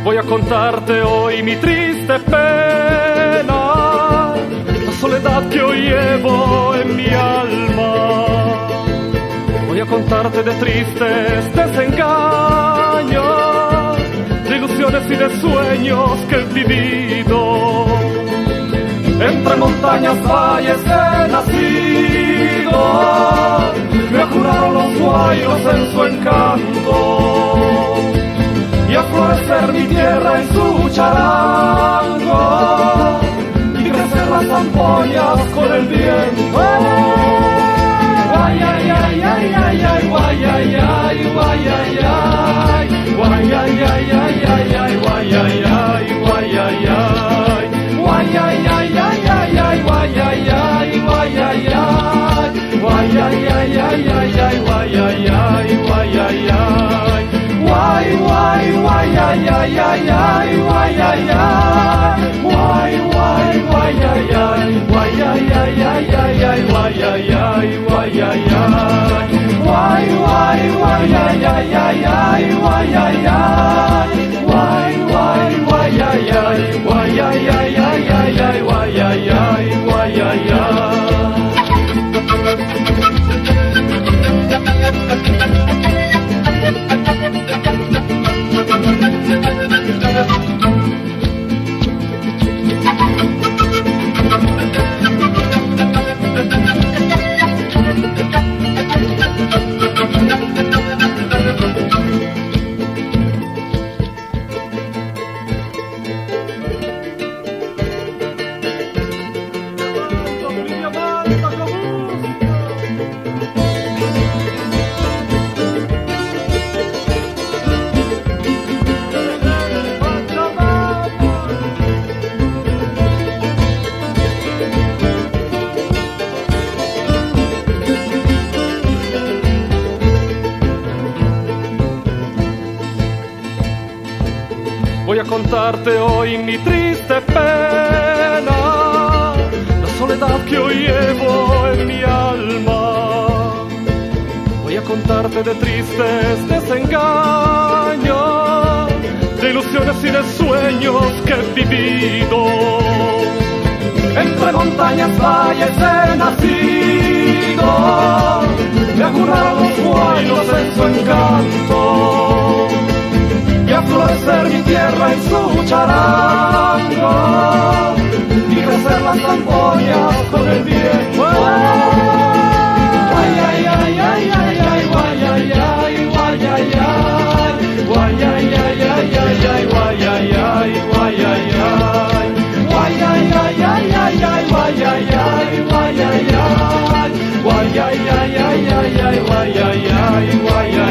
Voy a contarte hoy mi triste pena, la soledad que hoy llevo en mi alma. Voy a contarte de tristes desengaños, de ilusiones y de sueños que he vivido. Entre montañas, valles he nacido, me juraron los guayos en su encanto, y a florecer mi tierra en su charango, y crecer las zampoñas con el viento. Guay, ay, ay, ay, ay, ay, guay, ay, ay, guay, ay, ay, guay, ay, ay, ay, ay, ay, guay, ay, ay, guay, ay, ay, guay, ay, ay, ay, ay, ay, guay, ay, ay, guay, ay, ay, guay, ay, ay, ay, ay, ay, guay, ay, ay, guay, ay, ay. Guay, guay, guay, ay, ay, ay, ay, guay, ay, ay, guay, guay, guay, ay, ay, guay, ay, ay, ay, ay, ay, guay, ay, ay, guay, ay, ay, guay, guay, guay, ay, ay, ay, ay, guay, ay, ay, guay, guay, guay, ay, ay, guay, ay, ay, ay, ay, ay, guay, ay, ay, guay, ay, ay. Voy a contarte hoy mi triste pena, la soledad que hoy llevo en mi alma. Voy a contarte de tristes desengaños, de ilusiones y de sueños que he vivido. Entre montañas, valles he nacido, me ha jurado los guayos en su encanto, y a florecer mi tierra en su charango, y crecer las zampoñas con el viento. Guay, ay, ay, ay, ay, ay, guay, ay, ay, guay, ay, ay, guay, ay, ay, ay, ay, ay, guay, ay, ay, guay, ay, ay, guay, ay, ay, ay, ay, ay, guay, ay, ay, guay, ay, ay, guay, ay, ay, ay, ay, ay, guay, ay, ay, guay, ay.